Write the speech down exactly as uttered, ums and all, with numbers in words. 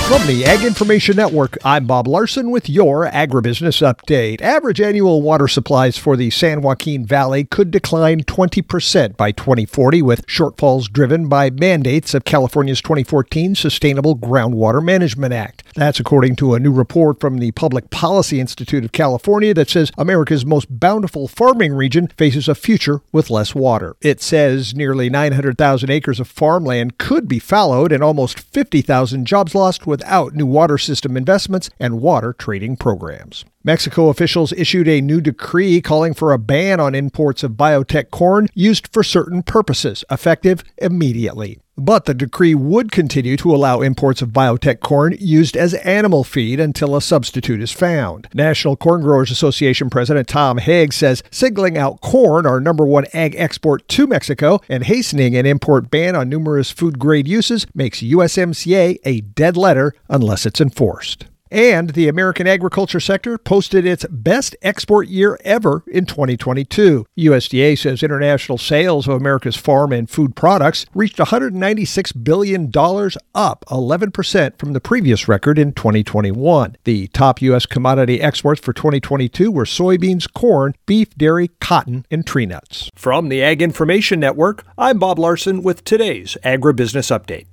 From the Ag Information Network, I'm Bob Larson with your Agribusiness Update. Average annual water supplies for the San Joaquin Valley could decline twenty percent by twenty forty, with shortfalls driven by mandates of California's twenty fourteen Sustainable Groundwater Management Act. That's according to a new report from the Public Policy Institute of California that says America's most bountiful farming region faces a future with less water. It says nearly nine hundred thousand acres of farmland could be fallowed and almost fifty thousand jobs lost without new water system investments and water trading programs. Mexico officials issued a new decree calling for a ban on imports of biotech corn used for certain purposes, effective immediately. But the decree would continue to allow imports of biotech corn used as animal feed until a substitute is found. National Corn Growers Association President Tom Haig says singling out corn, our number one ag export to Mexico, and hastening an import ban on numerous food-grade uses makes U S M C A a dead letter unless it's enforced. And the American agriculture sector posted its best export year ever in twenty twenty-two. U S D A says international sales of America's farm and food products reached one hundred ninety-six billion dollars, up eleven percent from the previous record in twenty twenty-one. The top U S commodity exports for twenty twenty-two were soybeans, corn, beef, dairy, cotton, and tree nuts. From the Ag Information Network, I'm Bob Larson with today's Agribusiness Update.